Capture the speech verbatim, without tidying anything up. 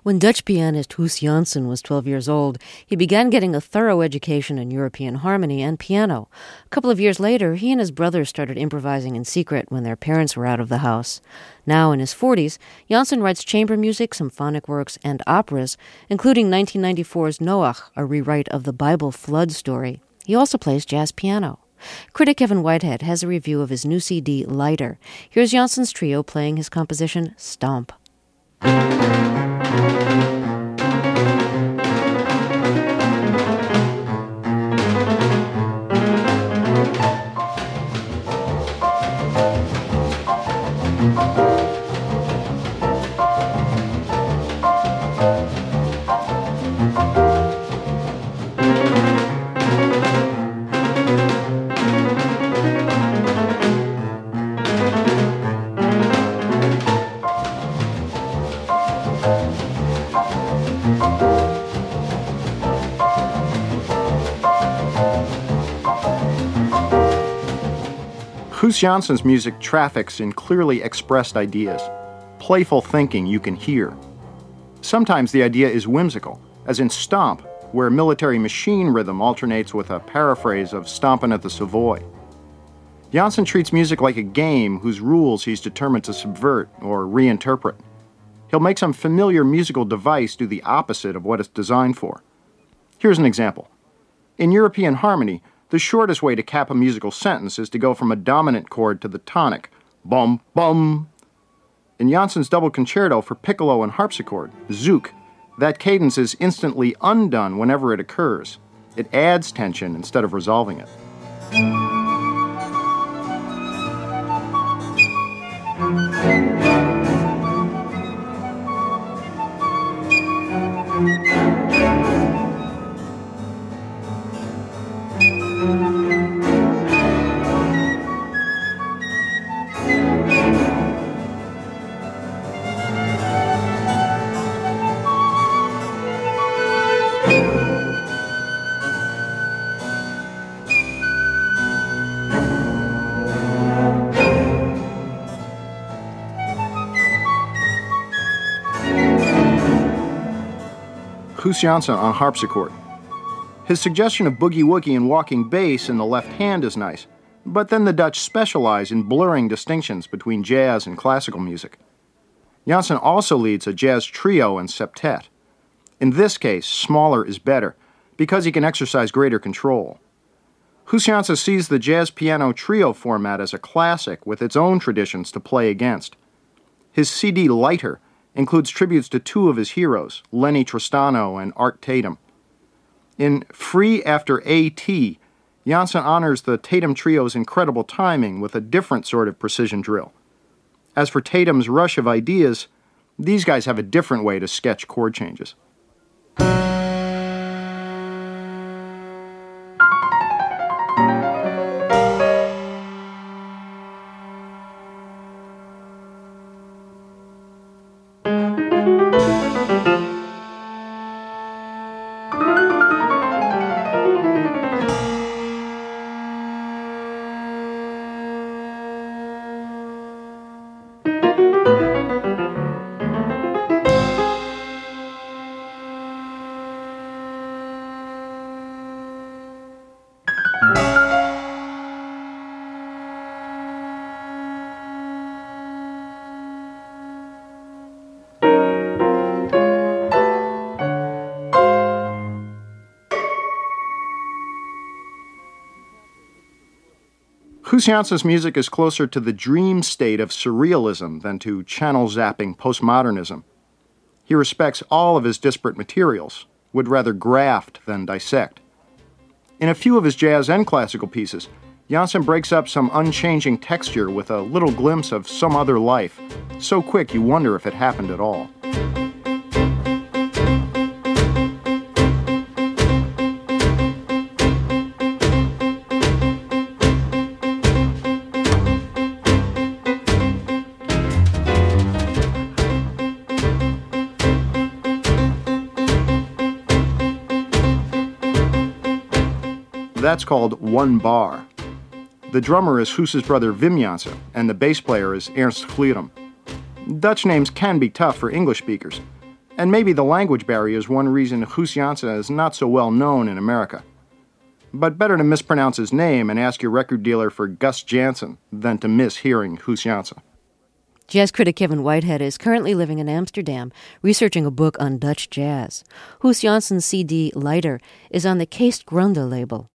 When Dutch pianist Hoos Janssen was twelve years old, he began getting a thorough education in European harmony and piano. A couple of years later, he and his brother started improvising in secret when their parents were out of the house. Now, in his forties, Janssen writes chamber music, symphonic works, and operas, including nineteen ninety-four's Noach, a rewrite of the Bible flood story. He also plays jazz piano. Critic Kevin Whitehead has a review of his new C D, Lighter. Here's Janssen's trio playing his composition, Stomp. Hoos Janssen's music traffics in clearly expressed ideas, playful thinking you can hear. Sometimes the idea is whimsical, as in Stomp, where military machine rhythm alternates with a paraphrase of Stompin' at the Savoy. Janssen treats music like a game whose rules he's determined to subvert or reinterpret. He'll make some familiar musical device do the opposite of what it's designed for. Here's an example. In European harmony, the shortest way to cap a musical sentence is to go from a dominant chord to the tonic, bum, bum. In Janssen's double concerto for piccolo and harpsichord, Zouk, that cadence is instantly undone whenever it occurs. It adds tension instead of resolving it. Hoos Janssen on harpsichord. His suggestion of boogie-woogie and walking bass in the left hand is nice, but then the Dutch specialize in blurring distinctions between jazz and classical music. Janssen also leads a jazz trio and septet. In this case, smaller is better, because he can exercise greater control. Hoos Janssen sees the jazz piano trio format as a classic with its own traditions to play against. His C D, Lighter, includes tributes to two of his heroes, Lenny Tristano and Art Tatum. In Free After A T, Janssen honors the Tatum trio's incredible timing with a different sort of precision drill. As for Tatum's rush of ideas, these guys have a different way to sketch chord changes. Hoos Janssen's music is closer to the dream state of surrealism than to channel-zapping postmodernism. He respects all of his disparate materials, would rather graft than dissect. In a few of his jazz and classical pieces, Janssen breaks up some unchanging texture with a little glimpse of some other life, so quick you wonder if it happened at all. That's called One Bar. The drummer is Hoos's brother Wim Janssen, and the bass player is Ernst Vlierum. Dutch names can be tough for English speakers. And maybe the language barrier is one reason Guus Janssen is not so well known in America. But better to mispronounce his name and ask your record dealer for Gus Janson than to miss hearing Guus Janssen. Jazz critic Kevin Whitehead is currently living in Amsterdam, researching a book on Dutch jazz. Guus Janssen's C D, Lighter, is on the Kees Grunde label.